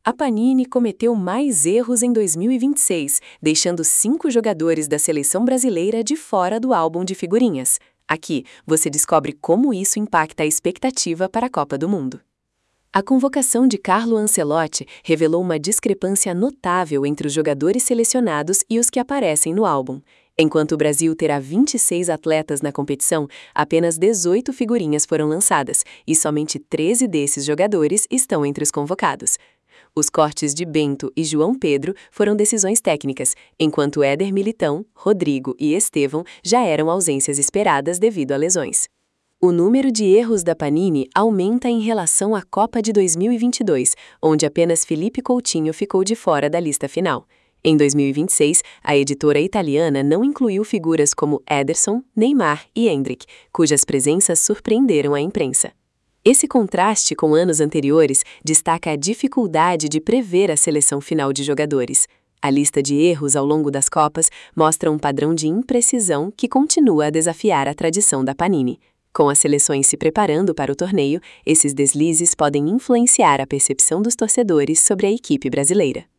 A Panini cometeu mais erros em 2026, deixando 5 jogadores da seleção brasileira de fora do álbum de figurinhas. Aqui, você descobre como isso impacta a expectativa para a Copa do Mundo. A convocação de Carlo Ancelotti revelou uma discrepância notável entre os jogadores selecionados e os que aparecem no álbum. Enquanto o Brasil terá 26 atletas na competição, apenas 18 figurinhas foram lançadas, e somente 13 desses jogadores estão entre os convocados. Os cortes de Bento e João Pedro foram decisões técnicas, enquanto Éder Militão, Rodrigo e Estevão já eram ausências esperadas devido a lesões. O número de erros da Panini aumenta em relação à Copa de 2022, onde apenas Felipe Coutinho ficou de fora da lista final. Em 2026, a editora italiana não incluiu figuras como Ederson, Neymar e Endrick, cujas presenças surpreenderam a imprensa. Esse contraste com anos anteriores destaca a dificuldade de prever a seleção final de jogadores. A lista de erros ao longo das Copas mostra um padrão de imprecisão que continua a desafiar a tradição da Panini. Com as seleções se preparando para o torneio, esses deslizes podem influenciar a percepção dos torcedores sobre a equipe brasileira.